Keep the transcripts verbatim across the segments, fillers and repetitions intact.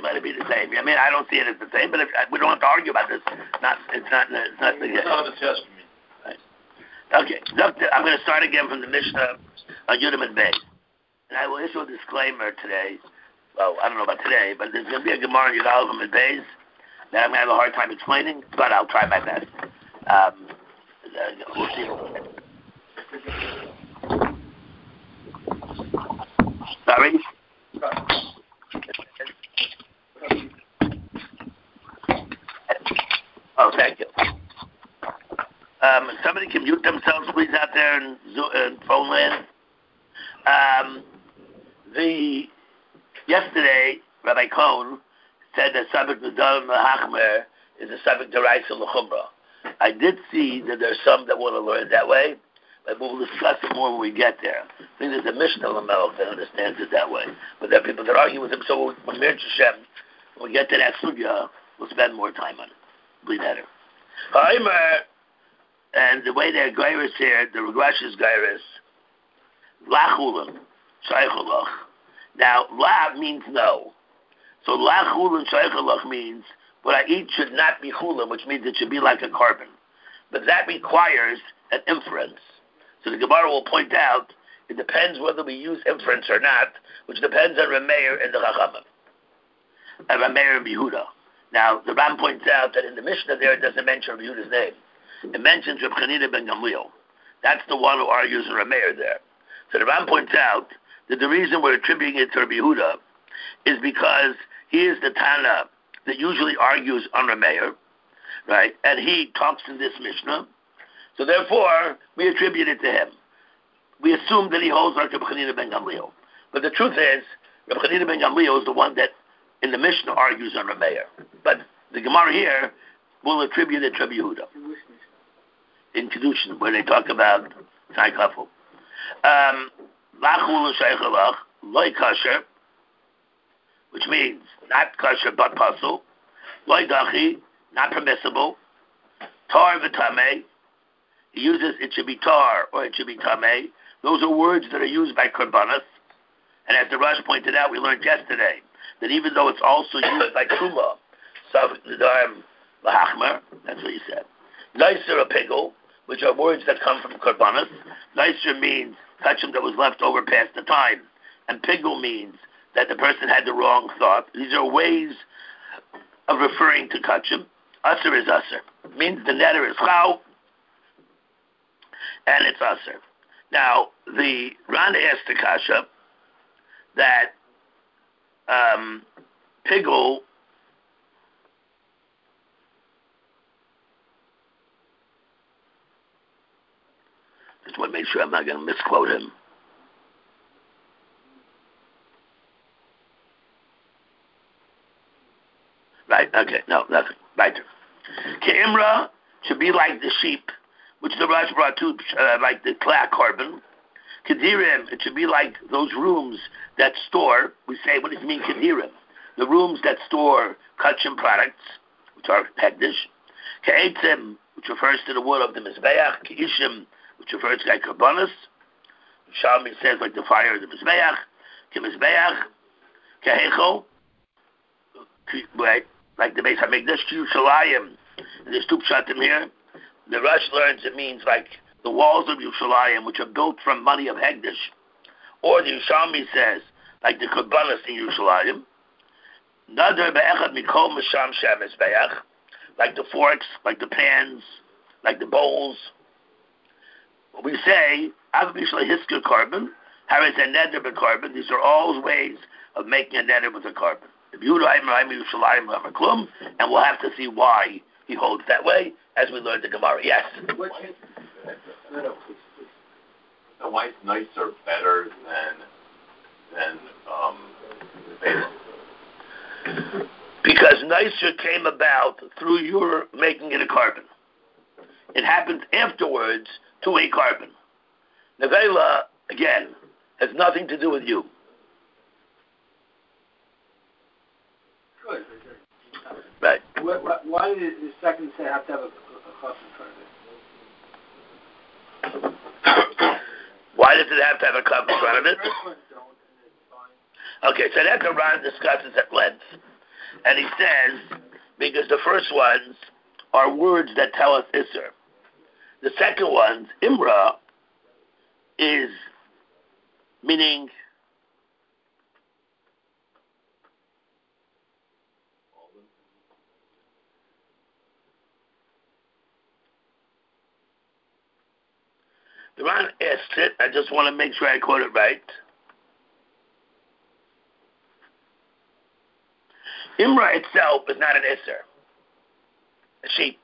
same. Let it be the same. I mean, I don't see it as the same, but if, we don't have to argue about this. Not, it's not. It's not the. It's not a test for me. Right. Okay. I'm going to start again from the Mishnah on Yudam and Beis, and I will issue a disclaimer today. Well, I don't know about today, but there's going to be a Gemara in Yudam and Beis that I'm going to have a hard time explaining, but I'll try my best. Um, we'll see. Sorry. Oh, thank you. Um, somebody can mute themselves, please, out there in, in phone land. Um, the yesterday, Rabbi Cohn said that subject Nadal Mahachmer is a subject Deraisa L'Chumra. I did see that there's some that want to learn that way, but we'll discuss it more when we get there. I think there's a Mishnah Lamelech that understands it that way, but there are people that argue with him. So when Mir Hashem, when we get to that sugya, we'll spend more time on it. Be better. Ha'imar, and the way they're gairis here, the Regresh is gairis. Lachulam, shaykhalach. Now, la means no. So lachulam shaykhalach means what I eat should not be chulam, which means it should be like a carbon. But that requires an inference. So the Gemara will point out it depends whether we use inference or not, which depends on Rameir and the Chachamim, and Rameir and Yehuda. Now, the Ram points out that in the Mishnah there, it doesn't mention Rabbi Yehuda's name. It mentions Rabbi Chanina ben Gamliel. That's the one who argues in Rameir there. So the Ram points out that the reason we're attributing it to Rabbi Yehuda is because he is the Tana that usually argues on Rameir, right? And he talks in this Mishnah. So therefore, we attribute it to him. We assume that he holds like Rabbi Chanina ben Gamliel. But the truth is, Rabbi Chanina ben Gamliel is the one that in the Mishnah argues on Rameir. But the Gemara here will attribute it to Rabbi Yehuda. In Kedushin, where they talk about Tzai Kafel. Lachul Shaykhalach, Loi Kasher, which means not kosher but pasul. Loi Dachi, not permissible. Tar v'tamei, he uses it should be tar or it should be tamei. Those are words that are used by Korbanos. And as the Rush pointed out, we learned yesterday that even though it's also used by Truma, Safik Nidarim Lahachmer, that's what he said. Nicer a pigel, which are words that come from Korbanos. Nicer means kachim that was left over past the time. And pigel means that the person had the wrong thought. These are ways of referring to kachim. Aser is aser. It means the netter is chau, and it's aser. Now, the Ran asked the kasha that um, pigel just want to make sure I'm not going to misquote him. Right, okay, no, nothing. Right. Ke'imra should be like the sheep, which the Raj brought to, uh, like the clay carbon. Kedirim, it should be like those rooms that store, we say, what does it mean, Kedirim? The rooms that store kachim products, which are hegdish. Ke'etzim, which refers to the wood of the Mizbeach. Ke'ishim, which refers to like Karbonis. Shalmi says like the fire of the Mizbeach. Ke'mizbeach. Ke'hecho, right, like the Beis HaMikdash. Yerushalayim, and there's two pshatim here. The Rush learns it means like the walls of Yerushalayim, which are built from money of Hegdish. Or the Yerushalmi says, like the Karbonis in Yerushalayim. Nadar be'echad mikol misham shem mizbeach, like the forks, like the pans, like the bowls. We say, Av Bishla Hisker carbon, Haris and Neder carbon. These are all ways of making a Neder with a carbon. And we'll have to see why he holds that way as we learn the Gemara. Yes? The white nights are better than than um, the because nicer came about through your making it a carbon. It happened afterwards to a carbon. Nevela, again, has nothing to do with you. Good. Right. Why, why did the second say have to have a, a chaf in front of it? Why does it have to have a cup in front of it? Okay, so that the Ran discusses at length. And he says, because the first ones are words that tell us Isser. The second ones, Imra, is meaning the Ran asked it, I just want to make sure I quote it right. Imra itself is not an Isser, a sheep.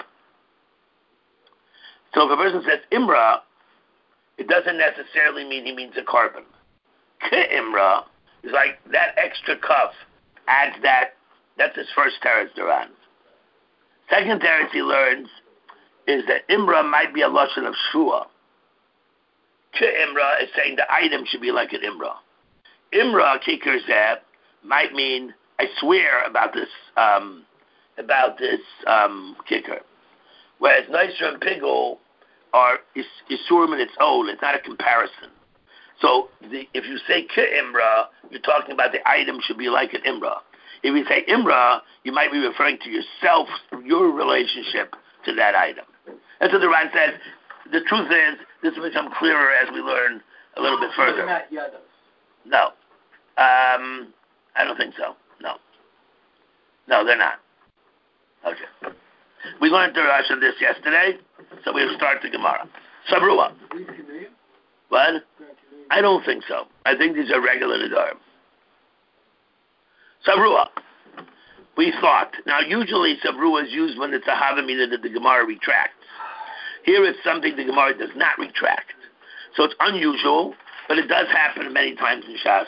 So if a person says Imra, it doesn't necessarily mean he means a carbon. Ke-Imra is like that extra cuff adds that. That's his first teretz Duran. Second teretz he learns is that Imra might be a lashon of Shua. Ke-Imra is saying the item should be like an Imra. Imra, kicker zeb, might mean I swear about this um, about this um, kicker. Whereas Neisser and Pigel are Isurim in its own. It's not a comparison. So the, if you say Ke-Imra, you're talking about the item should be like an Imra. If you say Imra, you might be referring to yourself, your relationship to that item. That's what the Ran says. The truth is, this will become clearer as we learn a little bit further. Not Yados. No. Um, I don't think so. No. No, they're not. Okay. We learned the Rush on this yesterday, so we'll start the Gemara. Sabrua. What? I don't think so. I think these are regular Nidarim. Sabrua. We thought. Now, usually Sabrua is used when it's a Havamina that the Gemara retracts. Here it's something the Gemara does not retract. So it's unusual, but it does happen many times in Shas.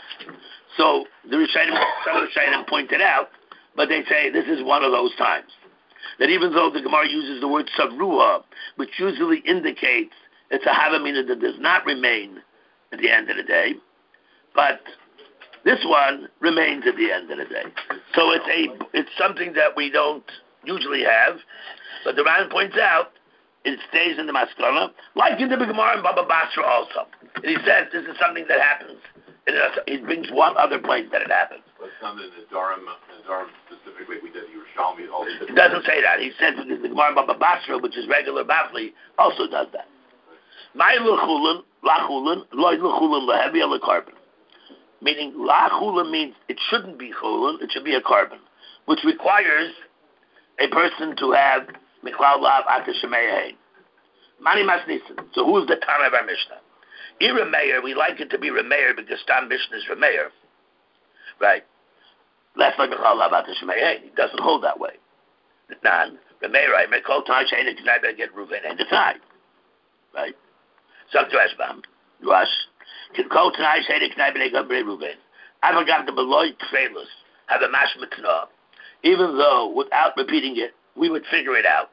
So the Rishayim, some Rishayim pointed out, but they say this is one of those times. That even though the Gemara uses the word Savrua, which usually indicates it's a Havamina that does not remain at the end of the day, but this one remains at the end of the day. So it's a it's something that we don't usually have, but the Ran points out it stays in the Maskana, like in the Gemara and Baba Basra also. And he says this is something that happens. He brings one other place that it happens. But some in the Durham, in Durham specifically, we did Yerushalmi. It doesn't say that. He says because the Gemara Baba Basra, which is regular Bafli, also does that. My lechulin, lachulin, loy lechulin lehevi ala carbon. Meaning lachulin means it shouldn't be chulin, it should be a carbon, which requires a person to have miklal lav ata shemeyahin. Mani masnisin. So who's the Tana of our Mishnah? Remeir, we like it to be Remeir because Tam Mishnah is Remeir. Right? Last like Michal Lav Ata Shemeyahin. He doesn't hold that way. Nan, Remeir, I may call Tanai Shein and Knai get Ruven and Tanai. Right? Suck to Ashbam. Rush. Can call Tanai Shein and Knai get Ruven. I forgot the Beloy Tfeilus have a mashmatna. Even though, without repeating it, we would figure it out.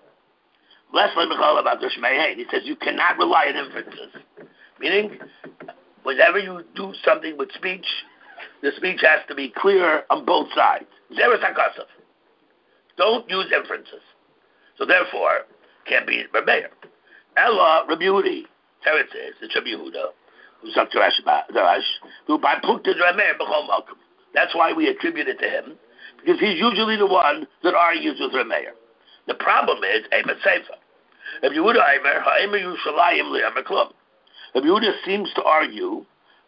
Last like Michal Lav Ata Shemeyahin. He says you cannot rely on inferences. Meaning, whenever you do something with speech, the speech has to be clear on both sides. Zeres HaKasav. Don't use inferences. So therefore, can't be Remeir. Ella, Rabbi Yehudi, Teretz is, it's Rabbi Yehuda, who's up to Rash, who by Pukta Remeir B'chol Malkum. That's why we attribute it to him, because he's usually the one that argues with Remeir. The problem is, Eimet Sefer. Rabbi Yehuda Eimer, Ha'emer Yushalayim Li'emer Klum. Rabbi Yehuda seems to argue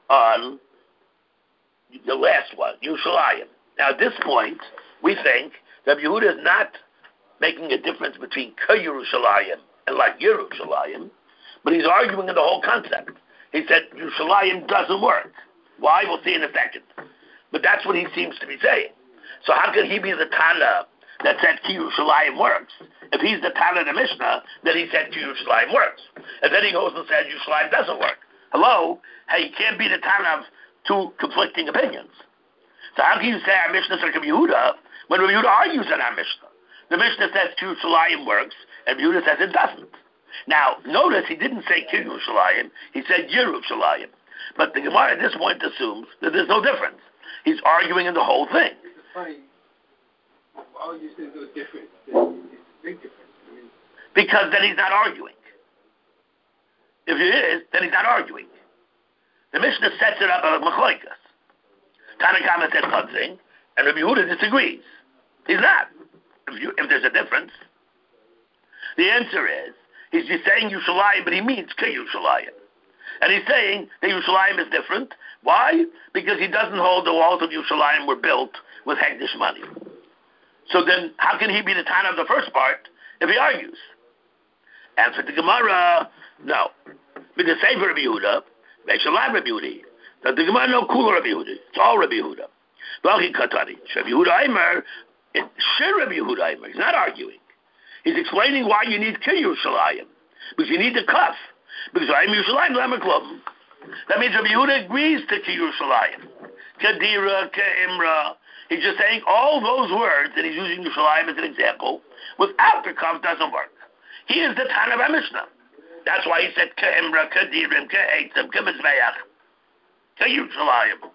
on the last one, Yerushalayim. Now, at this point, we think that Rabbi Yehuda is not making a difference between Ke-Yerushalayim and like Yerushalayim, but he's arguing in the whole concept. He said Yerushalayim doesn't work. Why? We'll see in a second. But that's what he seems to be saying. So how can he be the Tana that said Yerushalayim works? If he's the Tana of the Mishnah, then he said Yerushalayim works. And then he goes and says Yerushalayim doesn't work. Hello? Hey, you can't be the Tana of two conflicting opinions. So how can you say our Mishnah is like Rabbi Yehuda when Rabbi Yehuda argues in our Mishnah? The Mishnah says Yerushalayim works, and Rabbi Yehuda says it doesn't. Now, notice he didn't say Yerushalayim, he said Yerushalayim. But the Gemara at this point assumes that there's no difference. He's arguing in the whole thing. It's funny. Why would you say there's no difference? It's a big difference. I mean, because then he's not arguing. If he is, then he's not arguing. The Mishnah sets it up as Machloikas. Tanakama says something, and Rabbi Yehuda disagrees. He's not. If, you, if there's a difference. The answer is, he's just saying Yerushalayim, but he means Ke Yerushalayim. And he's saying that Yerushalayim is different. Why? Because he doesn't hold the walls of Yerushalayim were built with Hekdesh money. So then, how can he be the Tana of the first part if he argues? And for the Gemara, no. With the Sefer Rabbi Yehuda, Beishalai Rabbi Yehuda. That the Gemara no cooler Rabbi Yehuda. It's all Rabbi Yehuda. V'alchi Katani. Rabbi Yehuda Aimer, Shir Rabbi Yehuda Aimer. He's not arguing. He's explaining why you need Ke Yerushalayim. Because you need the kaf. Because I'm Yerushalayim, Lama Klum. That means Rabbi Yehuda agrees to Ke Yerushalayim. Kedira, Ke Imra. He's just saying all those words, and he's using Yerushalayim as an example, without the kaf doesn't work. He is the Tana of Mishnah. That's why he said Ke Imra, Ke Dirim, Ke Eitzim, Ke Mizbeach, Ke Yerushalayim.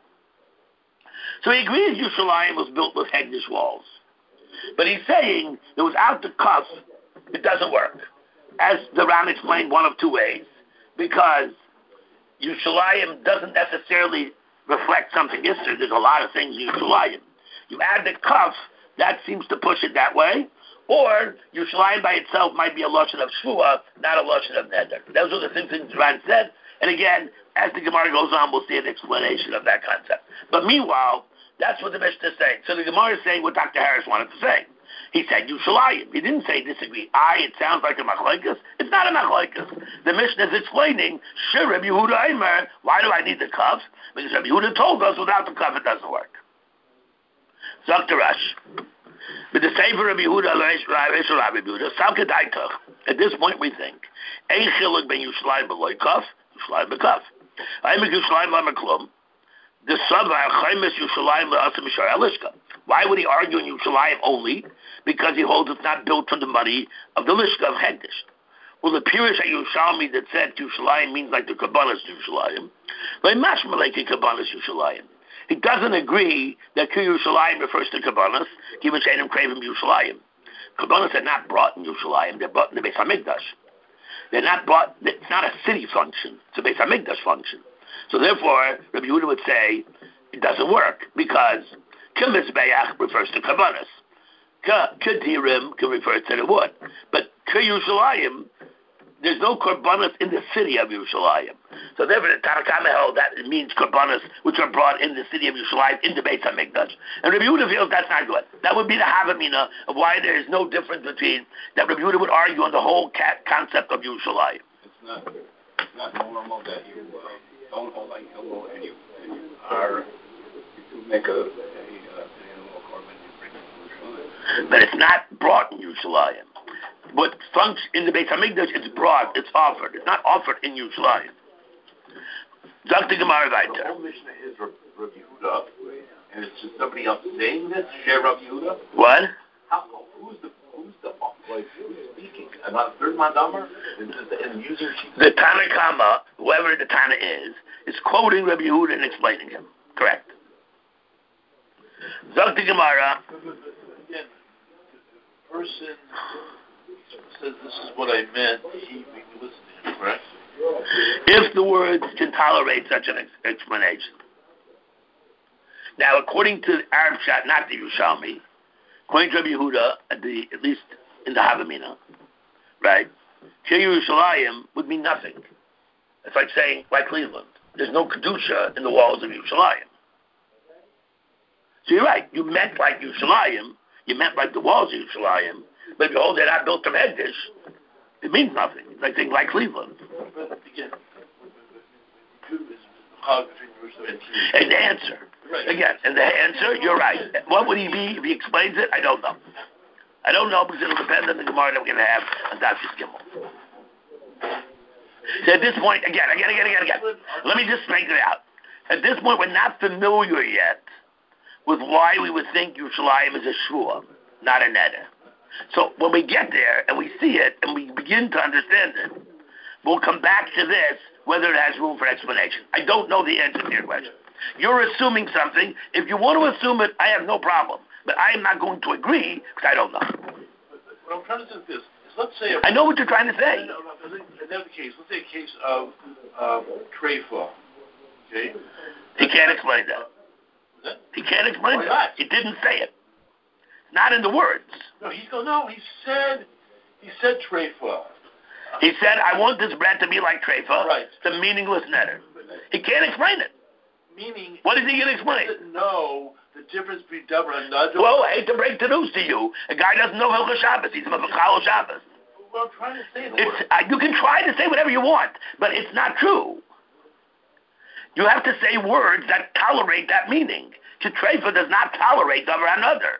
So he agrees Yerushalayim was built with Hegdish walls. But he's saying that without the kaf, it doesn't work. As the Ram explained one of two ways, because Yerushalayim doesn't necessarily reflect something Isser. There's a lot of things in Yerushalayim. You add the kaf, that seems to push it that way. Or Yerushalayim by itself might be a lashon of shvua, not a lashon of neder. Those are the things that Ram said. And again, as the Gemara goes on, we'll see an explanation of that concept. But meanwhile, that's what the Mishnah is saying. So the Gemara is saying what Doctor Harris wanted to say. He said Yerushalayim. He didn't say disagree. I, it sounds like a machlokes. It's not a machlokes. The Mishnah is explaining, sure, Rabbi Yehuda Aimer, why do I need the kaf? Because Rabbi Yehuda told us without the kaf it doesn't work. Doctor Rash. But the Sefer Rabbi Yehuda, Rabbi Yehuda, Salkadaitach. At this point we think, Ein chiluk ben Yerushalayim b'loy kaf, Yerushalayim b'kaf. Aimer Yerushalayim l'maklum. The Savar Chaimis Yerushalayim l'asam Mishar Elishka. Why would he argue in Yerushalayim only? Because he holds it's not built from the money of the Lishka of Hegdish. Well, the Pirish at Yerushalmi that said Yerushalayim means like the Kabbalas Yerushalayim. Like mashma like the Kabbalas Yerushalayim. He doesn't agree that Yerushalayim refers to Kabbalas, given Shainim Kravim Yerushalayim. Kabbalas are not brought in Yerushalayim, they're brought in the Beis HaMikdash. They're not brought, it's not a city function, it's a Beis HaMikdash function. So therefore, Rabbi Yehuda would say, it doesn't work, because K'mizbeach refers to Kabbalas. K'dirim can refer to the wood. But K'Yerushalayim, there's no Korbanos in the city of Yerushalayim. So therefore, the Tanakama held that it means Korbanos which are brought in the city of Yerushalayim, in the Beit HaMikdash. And Rabbi Yehuda feels that's not good. That would be the Havamina of why there is no difference between, that Rabbi Yehuda would argue on the whole concept of Yerushalayim. It's not, it's not normal that you uh, don't hold like Hillel and you, and you are, you make a, a, a animal korban, you bring it to Yerushalayim. But it's not brought in Yerushalayim. But function in the Beit HaMikdash, it's brought, it's offered. It's not offered in Yerushalayim. Doctor Gemara The whole Mishnah is Rabbi Yehuda, and it's just somebody else saying this, share Rabbi Yehuda? What? How, who's the, who's the, like, who's speaking? About third Mandamar? And, and using... The Tanakama, whoever the Tana is, is quoting Rabbi Yehuda and explaining him. Correct. Doctor Gemara. Again, the person says this is what I meant, he we listen to him, correct? If the words can tolerate such an ex- explanation. Now, according to the Arab Shat, not the Yerushalmi, according to Rabbi Yehuda, at, the, at least in the Havamina, right, Ke Yerushalayim would mean nothing. It's like saying, like Cleveland, there's no Kedusha in the walls of Yerushalayim. So you're right, you meant like Yerushalayim, you meant like the walls of Yerushalayim, but if you hold it not built from Hegdish, it means nothing. It's like saying like Cleveland. But again, how between Jerusalem and And the answer. Right. Again, and the answer, you're right. What would he be if he explains it? I don't know. I don't know because it'll depend on the Gemara that we're going to have on Dafis Gimel. So at this point, again, again, again, again, again, let me just straighten it out. At this point, we're not familiar yet with why we would think Yerushalayim is a shvua, not a neder. So when we get there and we see it and we begin to understand it, we'll come back to this, whether it has room for explanation. I don't know the answer to your question. You're assuming something. If you want to assume it, I have no problem. But I am not going to agree because I don't know. What I'm trying to say is this. Is let's say... A, I know what you're trying to say. No, no, no, in that case, let's say a case of um, treifa. Okay? He can't explain that. that. He can't explain Why that. not? He didn't say it. not in the words. No, he's go. No, he said. He said treifa. He said, I want this bread to be like treifa. Right. It's a meaningless netter. He can't explain it. Meaning. What is he going to explain? He doesn't know the difference between davar hanadar. Well, I hate to break the news to you. A guy doesn't know Hilchos Shabbos. He's a Mavachal Shabbos. Well, I'm trying to say the It's, word. uh, you can try to say whatever you want, but it's not true. You have to say words that tolerate that meaning. Treifa does not tolerate davar hanadar.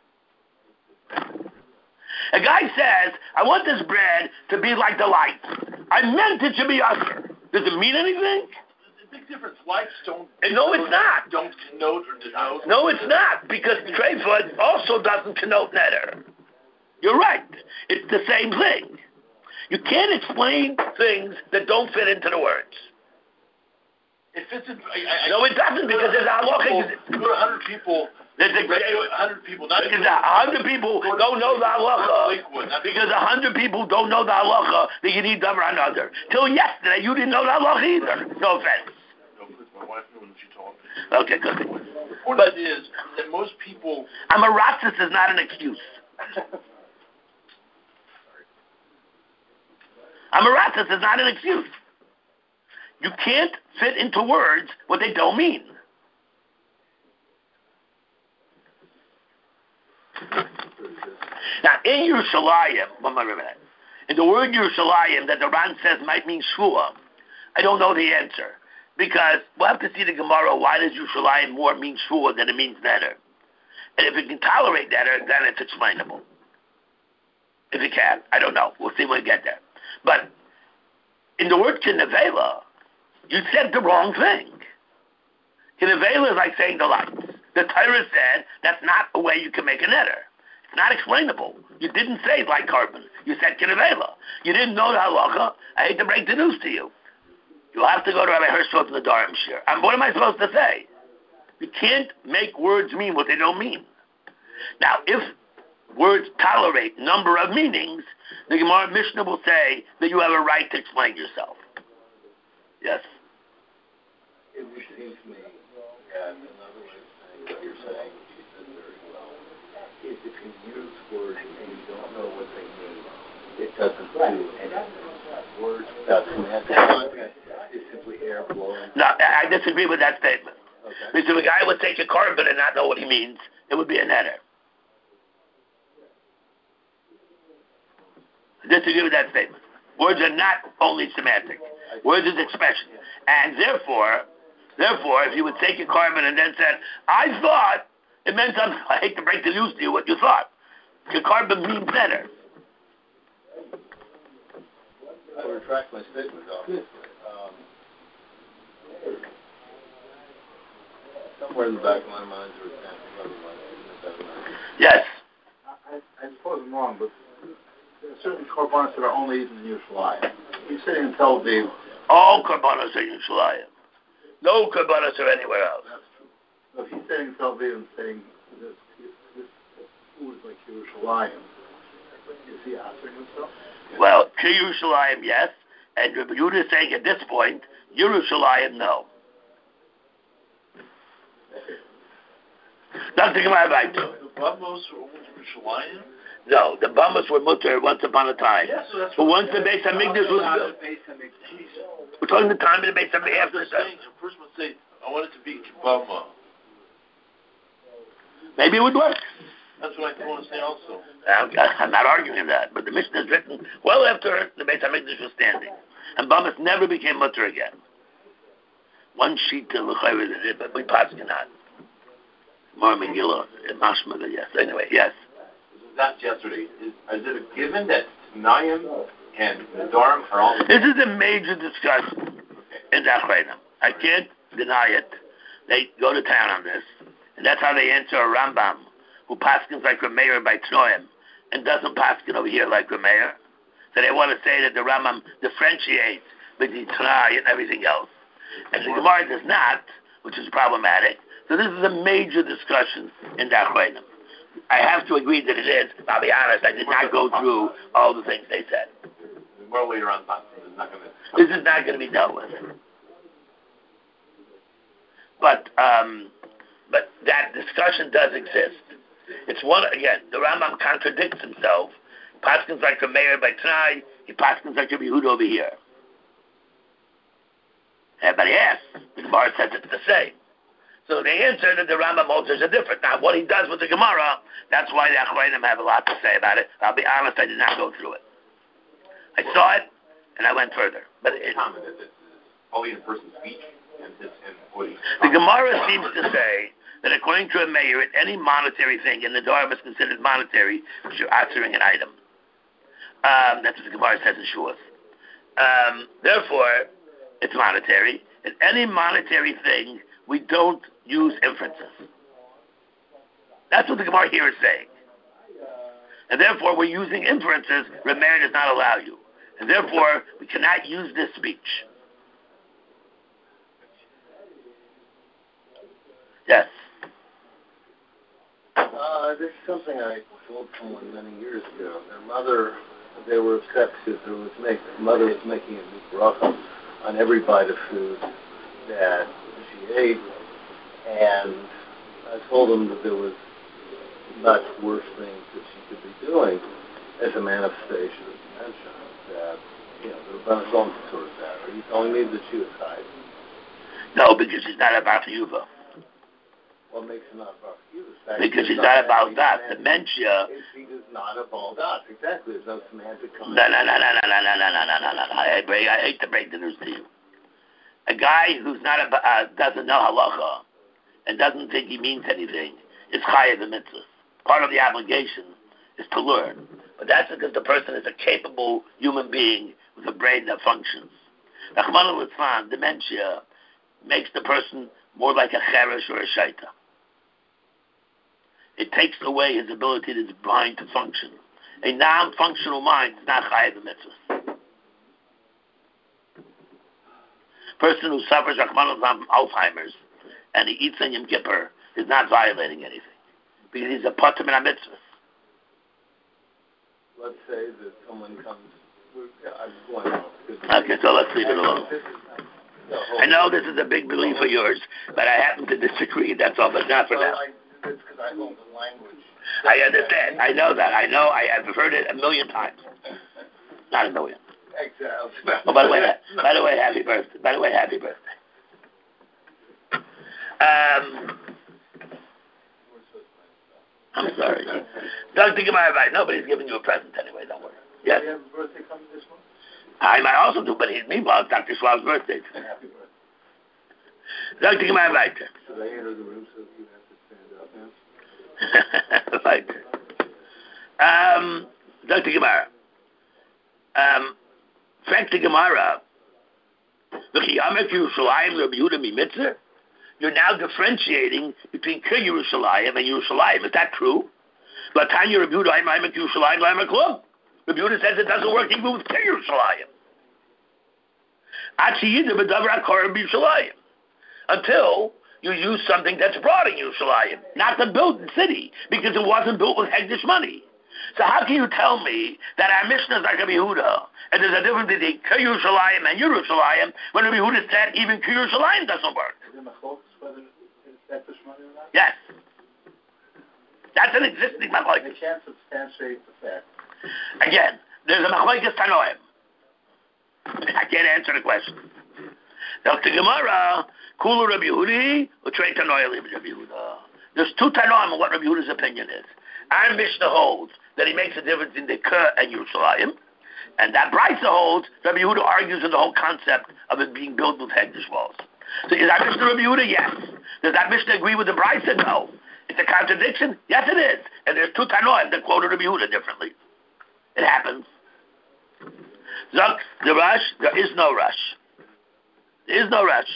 A guy says, I want this bread to be like the lights. I meant it to be usher. Does it mean anything? There's a big difference. Lights don't. No, it's not. Don't connote or denote. No, it's not, because treifa also doesn't connote netter. You're right. It's the same thing. You can't explain things that don't fit into the words. It fits in. I, I, No, it doesn't, because there's a halacha. Go to one hundred people. There's a one hundred people. Not because a hundred people don't know the halacha. Because a hundred people don't know the halacha that you need davar hanadar. Till yesterday, you didn't know the halacha either. No offense. No, because my wife knew when she told me. Okay, good. The point But is that most people. Amaratzis is not an excuse. Amaratzis is not an excuse. You can't fit into words what they don't mean. Now, in Yerushalayim, one more minute, in the word Yerushalayim that the Ran says might mean Shua, I don't know the answer. Because we'll have to see the Gemara, why does Yerushalayim more mean Shua than it means netter? And if it can tolerate netter, then it's explainable. If it can. I don't know. We'll see when we get there. But in the word Kinevela, you said the wrong thing. Kinevela is like saying the lights. The Torah said that's not a way you can make a netter. It's not explainable. You didn't say like carbon. You said Kinevela. You didn't know the halacha. I hate to break the news to you. You'll have to go to Rabbi Hirschfeld in the Durham Shir. And what am I supposed to say? You can't make words mean what they don't mean. Now, if words tolerate number of meanings, the Gemara Mishnah will say that you have a right to explain yourself. Yes? It would seem to me that another way of saying what you're saying, you said very well, is if you use words and you don't know what they mean, it doesn't do anything. Words without semantic context is simply air blowing. No, I disagree with that statement. Okay. Because if a guy would take a carbon and not know what he means, it would be a netter. I disagree with that statement. Words are not only semantic. Words is expression. And therefore, therefore, if you would take a carbon and then said, I thought, it meant something, I hate to break the news to you, what you thought. The carbon means netter. I retract my statement, obviously. Um, somewhere in the back of my mind, there was something otherwise. Yes. I, I suppose I'm wrong, but there are certain korbanos that are only eaten in Yerushalayim. He's sitting in Tel Aviv. All korbanos are Yerushalayim. No korbanos are anywhere else. That's true. So if he's sitting in Tel Aviv and saying this, this food is like Yerushalayim, is he answering himself? Well, to Yerushalayim, yes. And Rabbi Yehuda is saying at this point, Yerushalayim, no. Nothing about right to. The Bamos were Yerushalayim? No, the Bamas were mutter once upon a time. Yeah, so that's but what once the Beis Hamikdash was built, we're talking the time of the Beis Hamikdash after the time. A person would say, I want it to be Bama. Maybe it would work. That's what I want to say also. I'm, I'm not arguing that, but the Mishnah is written well after the Beis Hamikdash was standing. And Bamas never became mutter again. One sheet to L'chayr is it, but we pass it not. More Megillah, Mashma, yes. Anyway, yes. That's yesterday. Is, is it a given that Tanayim and Nedarim are all... This is a major discussion okay. in the Achreinim. I can't deny it. They go to town on this. And that's how they answer a Rambam, who paskins like Rameir by Tnoim, and doesn't paskin over here like Rameir. So they want to say that the Rambam differentiates between Tanai and everything else. And the Gemara does not, which is problematic. So this is a major discussion in the Achreinim. I have to agree that it is. I'll be honest, I did not go through all the things they said. More later on, this is not going to... This is not going to be dealt with. But um, but that discussion does exist. It's one, again, the Rambam contradicts himself. Paskins like the mayor by Tanai, he Paskins like the Yehuda over here. Everybody asks, the Gemara says it's the same. So the answer that the Rambam holds is a different. Now, what he does with the Gemara, that's why the Achronim have a lot to say about it. I'll be honest, I did not go through it. I saw it, and I went further. But it, only in person speech and his and what he. The Gemara seems to say that according to a mayor, any monetary thing in the Dharma is considered monetary if you're answering an item. Um, that's what the Gemara says in Shuas. Um, therefore, it's monetary. And any monetary thing, we don't use inferences. That's what the Gemara here is saying. And therefore, we're using inferences where Meir does not allow you. And therefore, we cannot use this speech. Yes. Uh, this is something I told someone many years ago. Their mother, they were upset because there was make, mother was making a new bracha on every bite of food that she ate, and I told them that there was much worse things that she could be doing as a manifestation of dementia. That, you know, the Rebbeinu Shalom sort of that. Are you telling me that she was hiding? No, because she's not about Yuva. What makes it not about Yuva? Because she's not about that. Dementia. It is not about that. Exactly. There's no semantic concept. No, no, no, no, no, no, no, no, no, no, no, no. I, I hate to break the news to you. A guy who's not a, uh, doesn't know halacha and doesn't think he means anything is chayav the mitzvah. Part of the obligation is to learn. But that's because the person is a capable human being with a brain that functions. Rachmana litzlan, dementia makes the person more like a cheresh or a shaita. It takes away his ability, his mind to function. A non-functional mind is not chayav the mitzvah. Person who suffers Rachmana litzlan from Alzheimer's and he eats on Yom Kippur is not violating anything because he's a patur min ha-mitzvah. Let's say that someone comes. I'm going on. Okay, so let's leave it alone. I know this is a big belief of yours, but I happen to disagree. That's all, but not for now. It's because I hold the language. I understand. I know that. I know. I have heard it a million times. Not a million. Exactly. Oh, by the way, by the way, happy birthday. By the way, happy birthday. Um, I'm sorry. Doctor Gemara, right? Nobody's giving you a present anyway. Don't worry. Yes. Do you have a birthday coming this month? I might also do, but meanwhile, it's Doctor Schwab's birthday. Happy birthday. Doctor Gemara, right? Should I enter the room so you have to stand up now? Right. Um, Doctor Gemara. Um, Doctor Gemara. You're now differentiating between Kir Yerushalayim and Yerushalayim. Is that true? But Tanya Rabbi Yehuda, I'm a Yerushalayim, I'm a club. Rabbi Yehuda says it doesn't work even with Kir Yerushalayim. Until you use something that's brought in Yerushalayim, not the built city, because it wasn't built with Hegdish money. So how can you tell me that our Mishnah is like Rabbi Yehuda, and there's a difference between Kir Yerushalayim and Yerushalayim, when Rabbi Yehuda said even Kir Yerushalayim doesn't work? Yes. That's an existing machlokes. You can't substantiate the fact. Again, there's a machlokes tanoim. I can't answer the question. Doctor Gemara, Kulu Rabbi Yehudi, or Trey Tanoim Rabbi Yehuda. There's two tanoim on what Rabbi Yehuda's opinion is. Our Mishnah holds that he makes a difference in the Kir and Yerushalayim, and that Brisa holds Rabbi Yehuda argues in the whole concept of it being built with Hegdish walls. So is that Mishnah Rabbi Yehuda? Yes. Does that Mishnah agree with the Brisa? No. It's a contradiction? Yes, it is. And there's two Tanoim that quoted Rabbi Yehuda differently. It happens. Zok, the rush, there is no rush. There is no rush.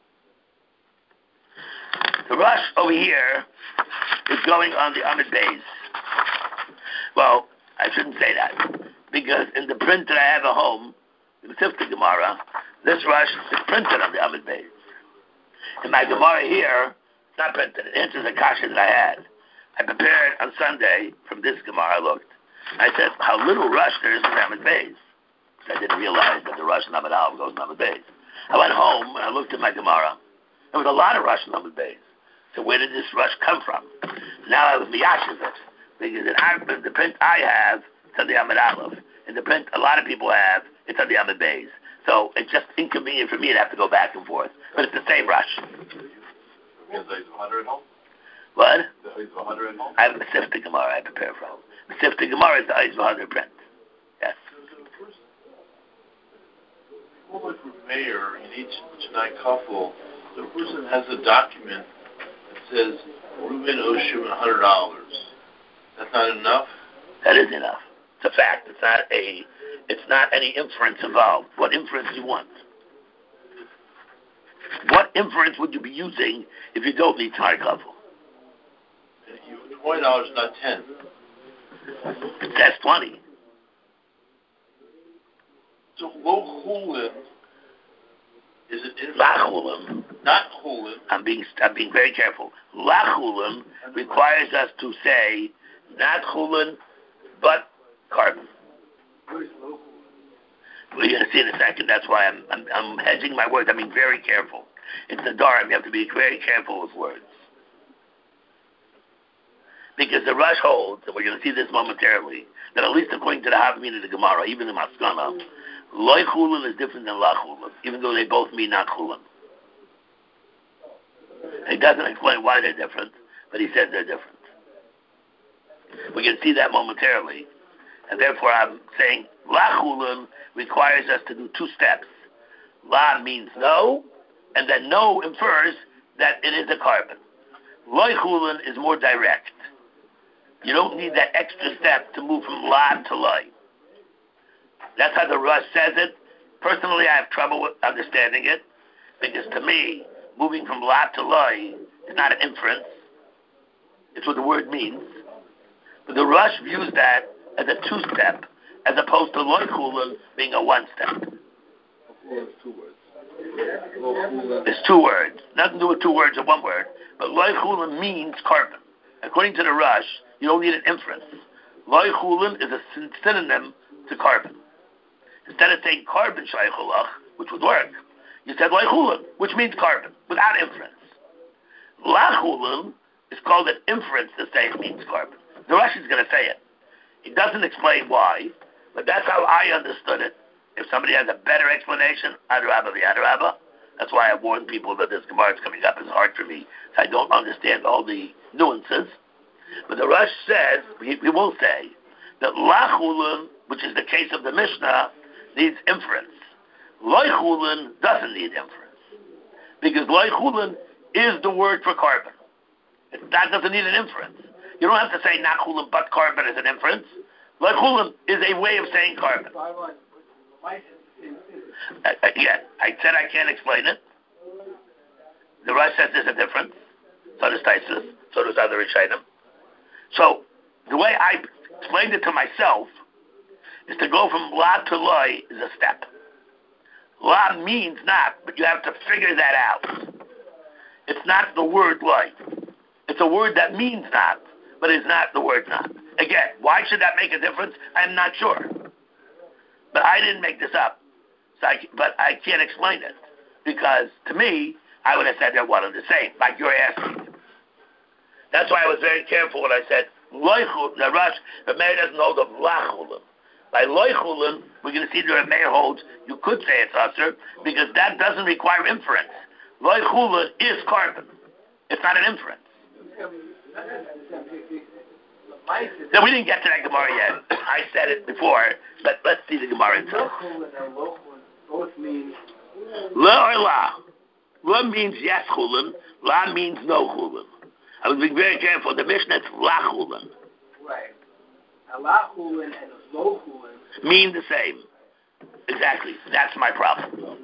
The rush over here is going on the Amid Beis. Well, I shouldn't say that, because in the print that I have at home, in the Tifta Gemara, this rush is printed on the Amid Beis. In my Gemara here, it's not printed. It answers a kasha that I had. I prepared on Sunday from this Gemara. I looked. I said how little rush there is in Amid Beis. I didn't realize that the rush in Amid Aleph goes in Amid Beis. I went home and I looked at my Gemara. There was a lot of rush in Amid Beis. So where did this rush come from? Now I was miyashiv it. Because in our, the print I have, it's on the Amid Aleph. In the print a lot of people have, it's on the Amid Beis. So it's just inconvenient for me to have to go back and forth. But it's the same rush. What? I have a Masifta Gemara I prepare from. Masifta Gemara is the Eis V'Hadar print. Yes. Like for mayor, in each Tanai Kafel, the person has a document that says Reuben owes you one hundred dollars. That's not enough? That is enough. It's a fact. It's not a. It's not any inference involved. What inference do you want? What inference would you be using if you don't need Tanai Kafel? Twenty dollars, not ten. That's twenty. So low chulin is an inference. La chulin. Not chulin. I'm being I'm being very careful. La chulin requires us to say not chulin, but carbon. We're going to see in a second. That's why I'm, I'm I'm hedging my words. I'm being very careful. It's the Dharam. You have to be very careful with words. Because the Rush holds, and we're going to see this momentarily, that at least according to the Havamina of the Gemara, even the Maskana, Loi Chulin is different than La Chulin, even though they both mean not Chulin. He doesn't explain why they're different, but he says they're different. We can see that momentarily. And therefore I'm saying La Chulin requires us to do two steps. La means no, and then no infers that it is a carbon. Loi Chulin is more direct. You don't need that extra step to move from La to Loi. That's how the Rush says it. Personally, I have trouble with understanding it, because to me, moving from La to Loi is not an inference. It's what the word means. But the Rush views that as a two-step, as opposed to Loi Chulin being a one-step. It's two words. It's two words. Nothing to do with two words or one word. But Loi Chulin means carbon. According to the Rush, you don't need an inference. Loi Chulin is a synonym to carbon. Instead of saying carbon shaychulach, which would work, you said Loi Chulin, which means carbon, without inference. La Chulin is called an inference to say it means carbon. The Rush is going to say it. He doesn't explain why, but that's how I understood it. If somebody has a better explanation, Adarabba the Adarabba. That's why I warned people that this Gemara is coming up. It's hard for me. So I don't understand all the nuances. But the Rush says, he, he will say, that La Chulin, which is the case of the Mishnah, needs inference. Loi Chulin doesn't need inference. Because Loi Chulin is the word for carbon. It, that doesn't need an inference. You don't have to say not Chulin but carbon as an inference. Loi Chulin is a way of saying carbon. Uh, again, I said I can't explain it. The Rush says there's a difference. So does Taisus. So does other Rishonim. So the way I explained it to myself is to go from La to Loi is a step. La means not, but you have to figure that out. It's not the word Loi. It's a word that means not, but is not the word not. Again, why should that make a difference? I'm not sure. But I didn't make this up. So I, but I can't explain it. Because to me, I would have said they're one and the same, like you're asking. That's why I was very careful when I said, Loi Chulin, the Rush, the Meir doesn't hold of La Chulin. By Loi Chulin, we're going to see that the Meir holds, you could say it's usher, because that doesn't require inference. Loi Chulin is carbon. It's not an inference. No, we didn't get to that Gemara yet. I said it before, but let's see the Gemara itself. Both mean La or La. La means yes Chulin. La means no Chulin. I was being very careful. The Mishnah is La Chulin. right. A La Chulin and a Lo Chulin mean the same. Exactly. That's my problem.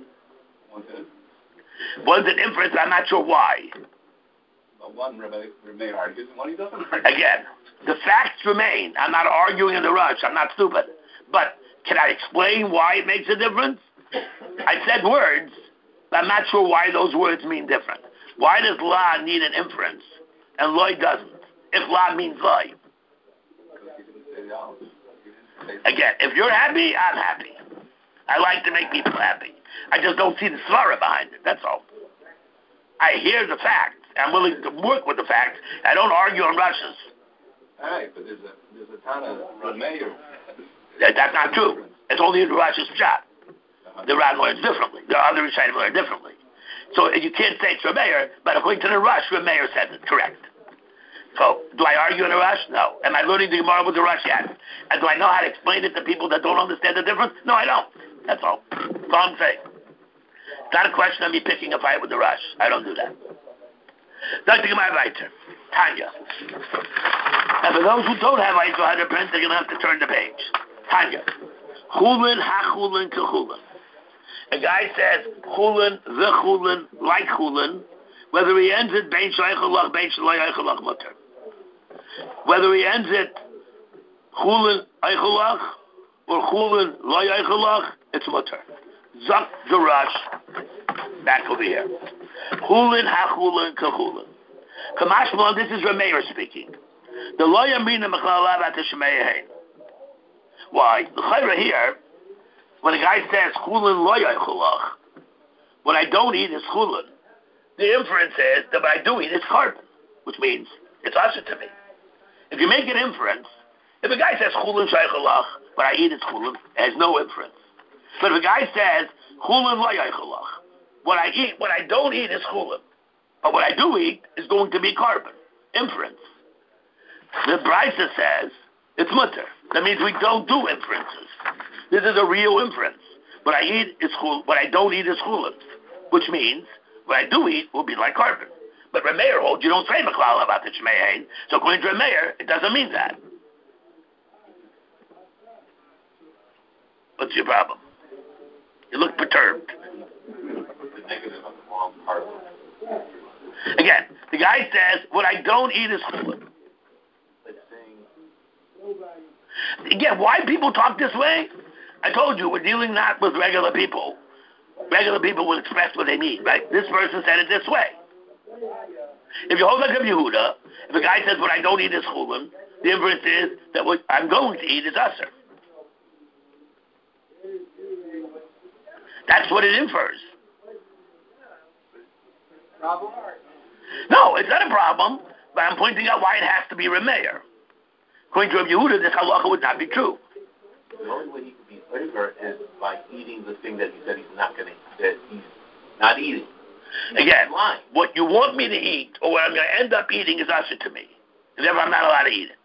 One's an inference. I'm not sure why. But one Rebbe argues and one he doesn't argue. Again, the facts remain. I'm not arguing in the Rush. I'm not stupid. But can I explain why it makes a difference? I said words, but I'm not sure why those words mean different. Why does La need an inference and Loi doesn't? If La means Loi. Again, if you're happy, I'm happy. I like to make people happy. I just don't see the svara behind it. That's all. I hear the facts, I'm willing to work with the fact. I don't argue on Russians. All right, but there's a there's a ton of Rameir. That, that's not true. It's only in Russia's shot. The Ran learns differently. The other Rishonim learn differently. So you can't say it's Rameir, but according to the Rush, Rameir says it correct. So, do I argue in a Rush? No. Am I learning the Gemara with the Rush? Yes. And do I know how to explain it to people that don't understand the difference? No, I don't. That's all. That's all I'm saying. It's not a question of me picking a fight with the Rush. I don't do that. Doctor Gemara Weiter. Tanya. And for those who don't have Eitzah how to print, they're going to have to turn the page. Tanya. Chulin ha-chulin ke-chulin. A guy says chulin, the chulin, like chulin, whether he ends it bein shaychalach, bein shaychalach mutter. Whether he ends it chulin aychalach or chulin lo aychalach, it's mutter. Zak the Rush. Back over here. Chulin ha-chulin ke-chulin. Kamashmalon, this is Rameir speaking. The lo yamina mechlalav at shemeihin. Why? The chayra here, when a guy says chulin lo yaychalach, what I don't eat is chulin. The inference is that what I do eat is carbon, which means it's usher to me. If you make an inference, if a guy says chulin shaychalach, what I eat is chulin, it has no inference. But if a guy says chulin lo yaychalach, what I eat, what I don't eat is chulin, but what I do eat is going to be carbon. Inference. The Brisa says it's mutter. That means we don't do inferences. This is a real inference. What I eat is chulin. What I don't eat is chulin, which means what I do eat will be like carbon. But Rameir holds you don't say Meklal about the Shmei. So according to Rameir, it doesn't mean that. What's your problem? You look perturbed. The negative on the wrong part. Again, the guy says, what I don't eat is chulin. Again, why people talk this way? I told you, we're dealing not with regular people. Regular people will express what they mean, right? This person said it this way. If you hold like a Yehuda, if a guy says, what I don't eat is chulin, the inference is that what I'm going to eat is usher. That's what it infers. Problem? No, it's not a problem, but I'm pointing out why it has to be Rameir. According to Rabbi Yehuda, this halacha would not be true. The only way he could be over is by eating the thing that he said he's not going to, that he's not eating. He's Again, lying. what you want me to eat, or what I'm going to end up eating, is usher to me. And therefore, I'm not allowed to eat it.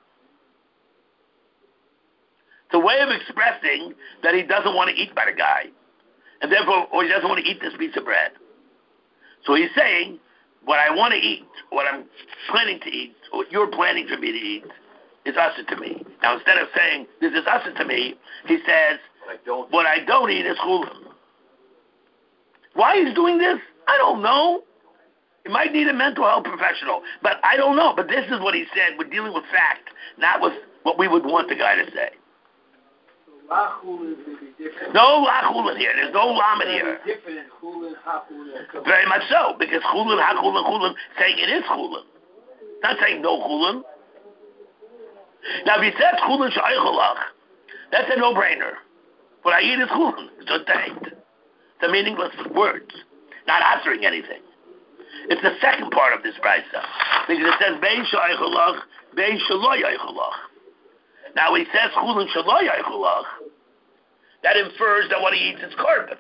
It's a way of expressing that he doesn't want to eat by the guy, and therefore, or he doesn't want to eat this piece of bread. So he's saying, what I want to eat, what I'm planning to eat, or what you're planning for me to eat, is usher to me. Now, instead of saying, this is usher to me, he says, What I don't, what I don't eat is chulin. Why he's doing this? I don't know. He might need a mental health professional, but I don't know. But this is what he said. We're dealing with fact, not with what we would want the guy to say. So la chulin is going to be different. No la chulin here. There's no lamed here. Different than chulin, ha chulin. Very much so, because chulin, ha chulin, chulin, saying it is chulin. Not saying no chulin. Now, if he says chulin shaychalach, that's a no-brainer. What I eat is chulin. It's a taint. It's a meaningless words, not answering anything. It's the second part of this brisa, because it says bein shaychalach, bein shelo yaychalach. Now, when he says chulin shelo yaychalach, that infers that what he eats is carbon.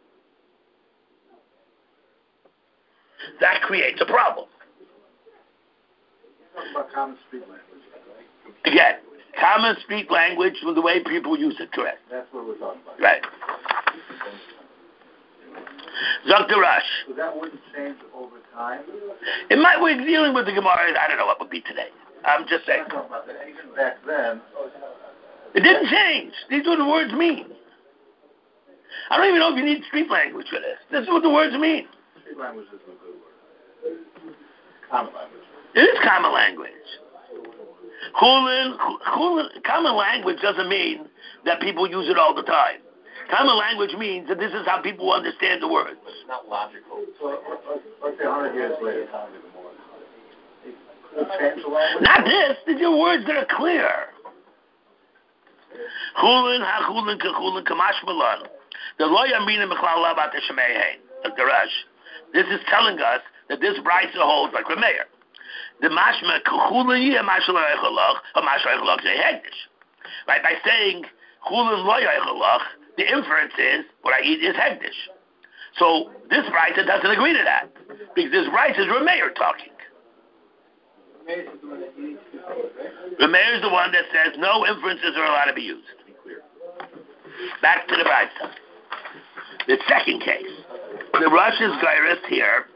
That creates a problem. Talk about common street language, right? Again, common street language with the way people use it, correct? That's what we're talking about. Right. Zok the Rush. So that wouldn't change over time? It might, we're dealing with the Gemara, I don't know what would be today. I'm just saying. I'm talking about that. Even back then, It didn't change. These are what the words mean. I don't even know if you need street language for this. This is what the words mean. street language isn't a good word. Common language. It is common language. Chulin, chulin, common language doesn't mean that people use it all the time. Common language means that this is how people understand the words. but it's not logical. So, let's, let's say a hundred years later, time even more. It change the language? Not this. These are words that are clear. Chulin, ha chulin, ka chulin, kamash malan. The lo yamina mechlal about the shemei hein. The Rush. This is telling us that this brisa holds like Rameir. The mashma kuchulin yeh mashal eichalach, or mashal eichalach ze hegdish. Right, by saying chulin lo eichalach, the inference is what I eat is hegdish. So this brisa doesn't agree to that because this brisa is Rameir talking. Rameir is the one that says no inferences are allowed to be used. Back to the brisa. The second case, the Rosh is Gairis here.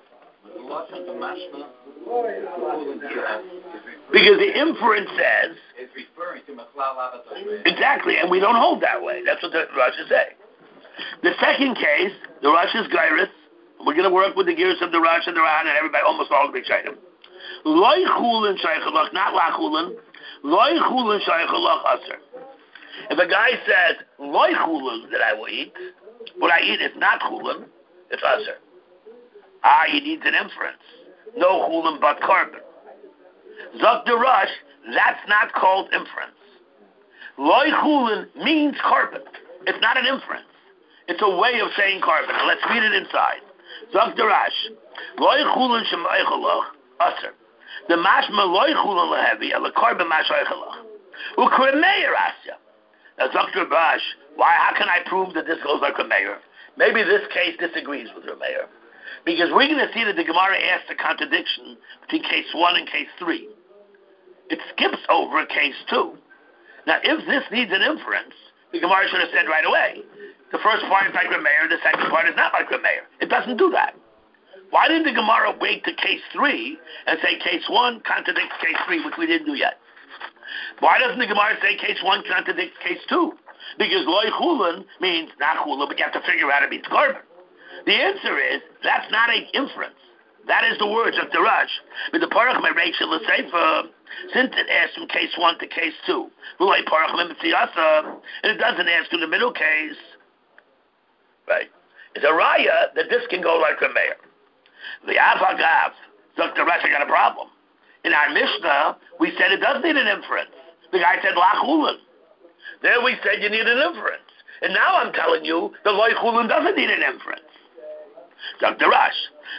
Because the inference says it's referring to Machlal. Exactly, and we don't hold that way. That's what the Rosh is saying. The second case, the Rosh is Gairis. We're going to work with the gears of the Rosh and the Ran and everybody, almost all the big Shaitim. Loi chulin shaykhalach, not la chulin. Loi chulin shaykhalach aser. If a guy says loi chulin that I will eat, what I eat is not chulin, it's aser. Ah, he needs an inference. No chulin but carbon. Zok the Rosh, that's not called inference. Loi chulin means carbon. It's not an inference. It's a way of saying carbon. And let's read it inside. Zok the Rosh, loi chulin shemaichalach aser. The mashma loi chulin lehevi ala carbon mashaichalach. Ukremeir asya. Now Zok the Rosh, why? How can I prove that this goes like Rameir? Maybe this case disagrees with Rameir. Because we're going to see that the Gemara asks a contradiction between case one and case three. It skips over case two. Now, if this needs an inference, the Gemara should have said right away, the first part is like Rameir, the second part is not like Rameir. It doesn't do that. Why didn't the Gemara wait to case three and say case one contradicts case three, which we didn't do yet? Why doesn't the Gemara say case one contradicts case two? Because loy chulin means not chulin, but you have to figure out it means carbon. The answer is, that's not an inference. That is the words of the Rosh. But the Parach Mereikshel L'Seifa, since it asks from case one to case two, and it doesn't ask in the middle case, right? It's a raya that this can go like Rameir. The Avagav, the Rosh, I got a problem. In our Mishnah, we said it does need an inference. The guy said Lachulin. There we said you need an inference. And now I'm telling you the Loy Chulin doesn't need an inference. Doctor Rosh,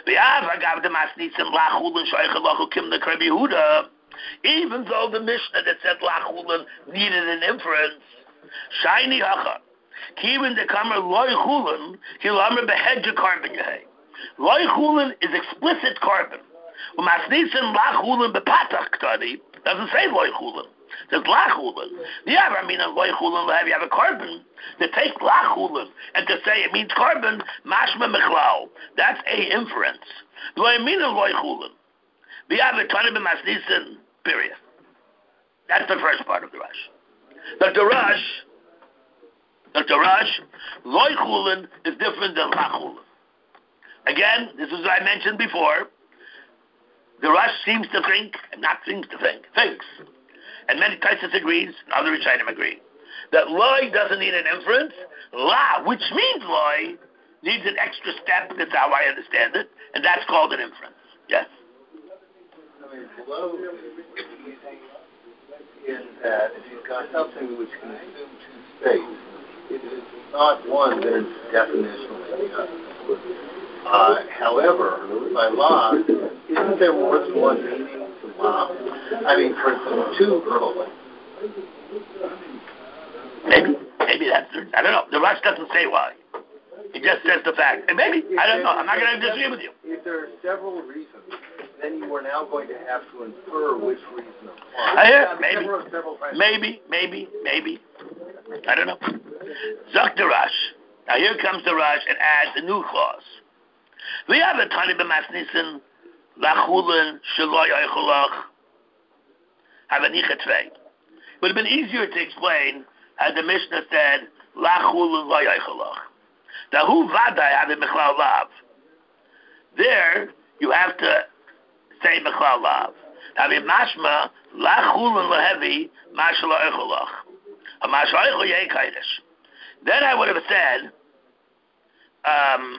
even though the Mishnah that said Lachulin needed an inference, shiny hacha, kivin de kamer loy chulin, kilamer behedja carbon yahay. Loy chulin is explicit carbon. Umasnisim lachulin bepatach study doesn't say loy chulin. It says lachulin. The other, I mean, loy chulin have you have a carbon. To take lachulin and to say it means carbon, mashma mechlal. That's a inference. Loy mean loy chulin. The other, tani b'masnisim, period. That's the first part of the Rosh. Doctor Rosh, Doctor Rosh, loy chulin is different than lachulin. Again, this is what I mentioned before. The Rosh seems to think, and not seems to think, thinks, and many Taisus agrees, and other Rishonim agree, that loy doesn't need an inference. La, which means loy, needs an extra step. That's how I understand it, and that's called an inference. Yes. I mean, flow is easy in that if you've got something which can assume two states, it is not one that is definitionally the other. Uh, however, by law, isn't there more than one meaning to law? I mean, for instance, two colon. Maybe, maybe that's, I don't know. The Rosh doesn't say why. It just says the fact. And maybe, I don't know. I'm not going to disagree with you. If there are several reasons, then you are now going to have to infer which reason applies. I hear, maybe, maybe, maybe, maybe. I don't know. Zok the Rosh. Now here comes the Rosh and adds a new clause. We have a tiny b'masnisin lachulin shelo yoicholach havanicha tvei. Would have been easier to explain had the Mishnah said lachulin lo yoicholach. Dahu vadai have a mechlal lav. There you have to say mechlal lav. Have a mashma lachulin lehevi mashal yoicholach. A mashal yoichol yei kaidish. Then I would have said. Um,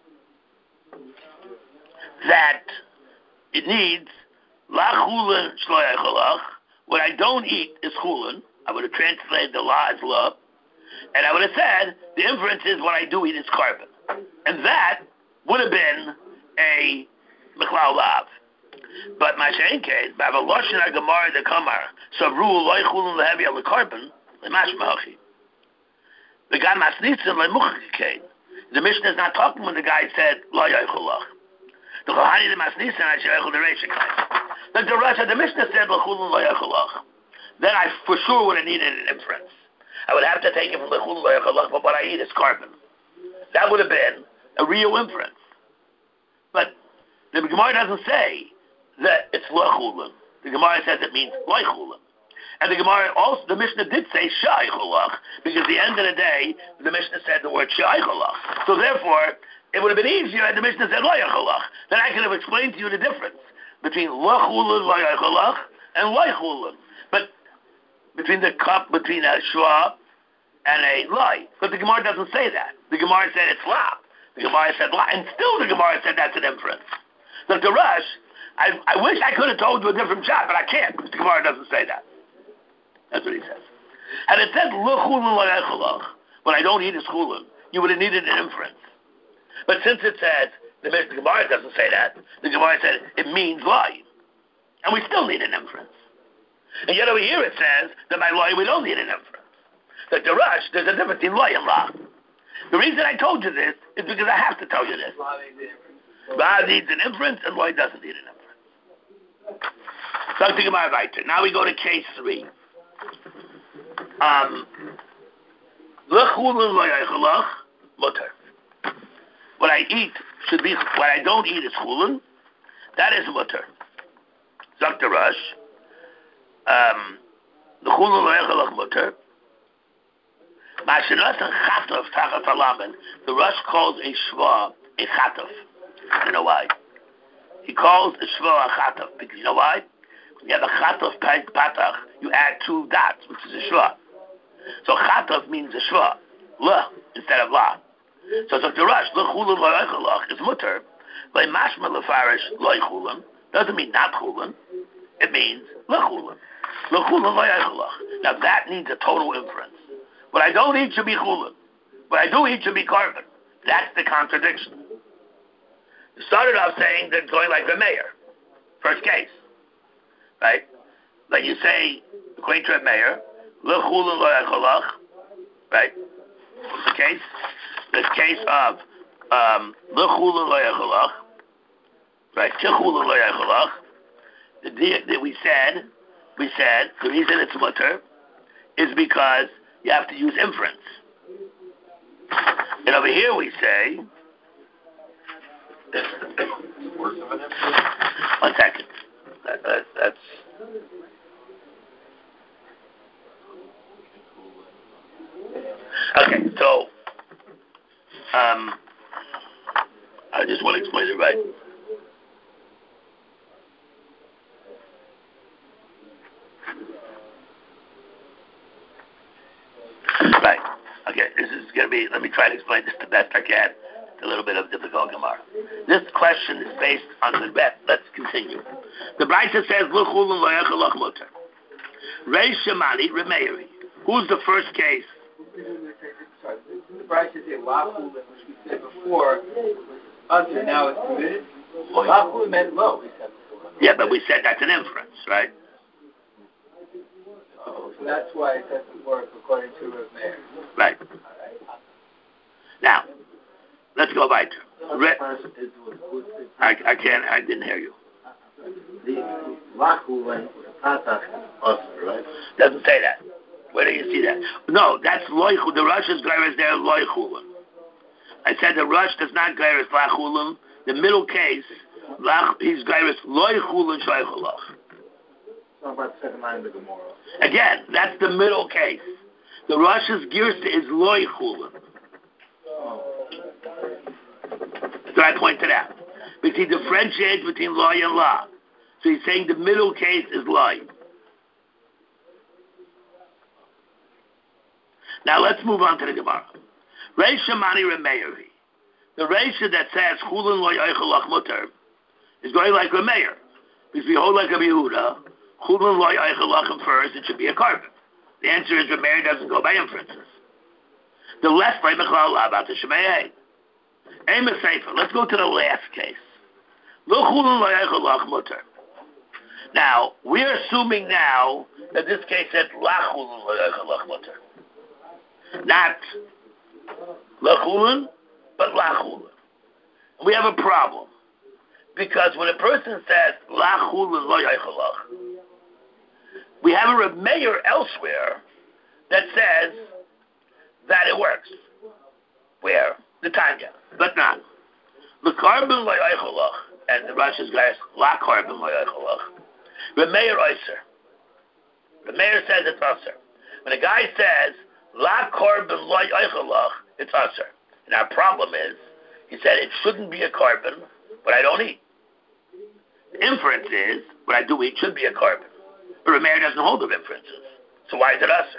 that it needs la chulin shlo yecholach. What I don't eat is chulin. I would have translated the la as la, and I would have said the inference is what I do eat is carbon, and that would have been a Mechlal Lav. But my shein case, by the Lashon HaGemara the Kamar, Savru loy chulun lehevi al carbon, lemashmachi. The guy masnitzin lemuchikein. The Mishnah is not talking when the guy said loy chulach. The Kohani the masnitzin I sheichel the reishikai. Like the Rosh, the Mishnah said lechulun loy chulach. Then I for sure would have needed an inference. I would have to take it from lechulun loy chulach, but what I eat is carbon. That would have been a real inference. But the Gemara doesn't say that it's lochulun. The Gemara says it means lochulun. And the Gemara also, the Mishnah did say shaycholach, because at the end of the day, the Mishnah said the word shaycholach. So therefore, it would have been easier had the Mishnah said loyacholach. Then I could have explained to you the difference between lochulun, loyacholach, and lochulun. But between the cup, between a shva and a loy. But the Gemara doesn't say that. The Gemara said it's la. The Gemara said la, and still the Gemara said that's an inference. So the Rush, I, I wish I could have told you a different shot, but I can't, because the Gemara doesn't say that. That's what he says. And it said, when I don't eat a chulun, you would have needed an inference. But since it says, the, the Gemara doesn't say that, the Gemara said, it means lie. And we still need an inference. And yet over here it says, that by lie we don't need an inference. That the Rush, there's a difference between lie and la. The reason I told you this is because I have to tell you this. La needs an inference, and lie doesn't need an inference. So Gemara weiter. Now we go to case three. Um, mutter. What I eat should be, what I don't eat is chulun. That is mutter. Zok the Rush. Um, the chulun lo yechalach mutter. The Rush calls a shva a chataf. You know why? He calls a shva a chataf because you know why? When you have a chataf patach, you add two dots, which is a shva. So chataf means a shva, la instead of la. So Doctor Rush, la chulun lo yechalach is mutter. Like mashma lefarish lo chulun doesn't mean not chulun. It means la chulun. La chulun lo yechalach. Now that needs a total inference. What I don't eat should be chulun. What I do eat should be carbon. That's the contradiction. You started off saying that going like the mayor. First case. Right? Like you say, according to a mayor, le chulun lo yechalach. Right? The case? The case of um, le chulun lo yechalach. Right? Che chulun lo yechalach. The we said, we said, the reason it's mutter is because you have to use inference. And over here we say, one second. That, that, that's okay. So, um, I just want to explain it right. Right. Okay, this is going to be, let me try to explain this the best I can. It's a little bit of difficult Gemara. This question is based on the bet. Let's continue. The Brisa says, L'chulun lo yechalach muter. Reish Shemani, Remeiri. Who's the first case? Sorry, the Brisa says L'chulun, which we said before, until now it's permitted. L'chulun meant low, we said before. Yeah, but we said that's an inference, right? Oh, so that's why it doesn't work according to Rav Meir. Right. Now, let's go weiter. Re- I, I can't, I didn't hear you. The lachulin patach is right? Doesn't say that. Where do you see that? No, that's loichul. The Rush is gairis there loichulin. I said the Rush does not gairis lachulin. The middle case, lach, he's gairis loichulin shoichalach. About the second line of the Gemara. Again, that's the middle case. The Rush's girsa is loy chulun. So I pointed out. Because he differentiates between loy and la. So he's saying the middle case is loy. Now let's move on to the Gemara. Reisha mani remeiri. The Reisha that says chulun loy eichalach muter is going like Remeir. Because we hold like a Yehuda. Chulun loy eichalach first, it should be a carbon. The answer is Remeir doesn't go by inferences. The left by Mechlal about the Shemei. Amos Sefer. Let's go to the last case. Lo chulin lo yechol lach mutter. Now, we're assuming now that this case said la chulin lo yechol lach mutter. Not la chulin, but la chulin. We have a problem. Because when a person says la chulin lo yechol lach, we have a Reb Meir elsewhere that says that it works. Where? The Tanya. But not. The carbon lo yechol lach, and the Rashi's guys la carbon lo yechol lach. Reb Meir Oyser. Reb Meir says it's Oyser. When a guy says la carbon lo yechol lach, it's Oyser. And our problem is, he said it shouldn't be a carbon, but I don't eat. The inference is, what I do eat should be a carbon. But Reb Meir doesn't hold of inferences. So why is it Oyser?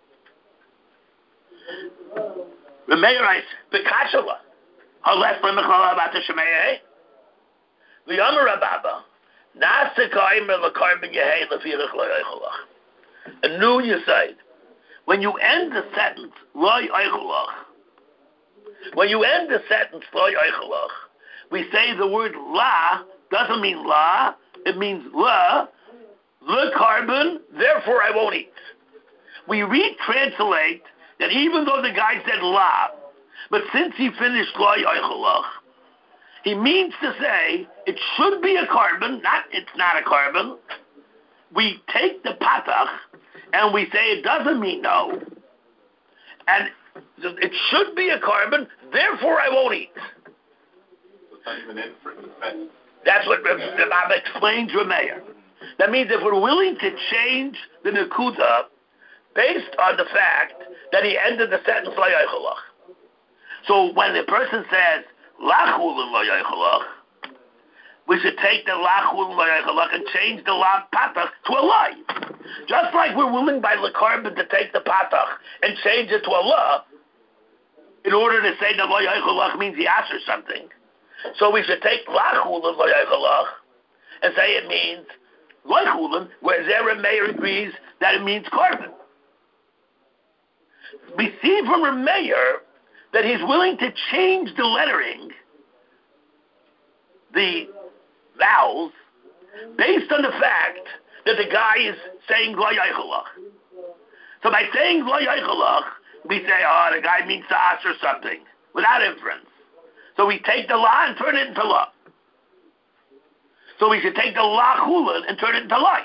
Reb Meir Oyser. B'kashala. Halef lemechala about the Shemaya. V'yomer Rababa. Na'aseka imer l'karbon yehei l'firach lo yechol lach. A new Yesod. When you end the sentence, lo yechol lach, when you end the sentence, lo yechol lach, we say the word la doesn't mean la, it means la, the carbon, therefore I won't eat. We retranslate that even though the guy said la, but since he finished lo yechol lach, he means to say it should be a carbon, not it's not a carbon. We take the patach and we say it doesn't mean no, and it should be a carbon, therefore I won't eat. It's not even inference. That's what Rabbi explains Reb Meir. That means if we're willing to change the Nakuda based on the fact that he ended the sentence lo yechol lach. So when the person says la chulin lo yechol lach, we should take the la chulin lo yechol lach and change the la patach to a lie. Just like we're willing by the carbon to take the patach and change it to a la, in order to say that lo yechol lach means he asked or something. So we should take la chulin lo yechol lach and say it means lo chulin, whereas Reb Meir agrees that it means carbon. We see from Reb Meir that he's willing to change the lettering, the vowels, based on the fact that the guy is saying lo yechol lach. So by saying lo yechol lach, we say, oh, the guy means to ask or something, without inference. So we take the la and turn it into la. So we should take the la chulin and turn it into la.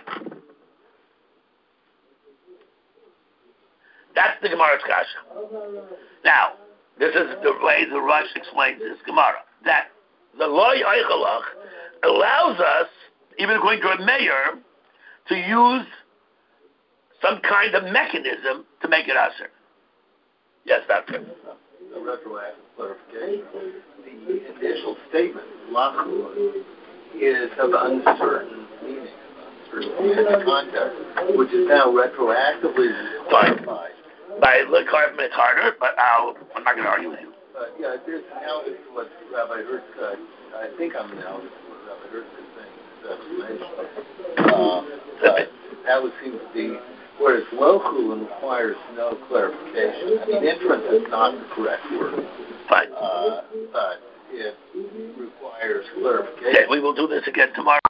That's the Gemara's kasha. Now, this is the way the Rush explains this Gemara. That the lo yechol lach allows us, even according to a Meir, to use some kind of mechanism to make it aser. Yes, that's it. A retroactive clarification. The initial statement, la chulin, is of uncertain meaning, uncertain in the context, which is now retroactively clarified. By the carbon, it's harder, but I'll, I'm not going to argue with you. Uh, yeah, there's analogous to what Rabbi Hertz, uh, I think I'm analogous to what Rabbi Hertz is saying in his explanation. Uh, but that would seem to be, whereas lo chulin requires no clarification. I mean, inference is not the correct word. Fine. Uh, but it requires clarification. Okay, we will do this again tomorrow.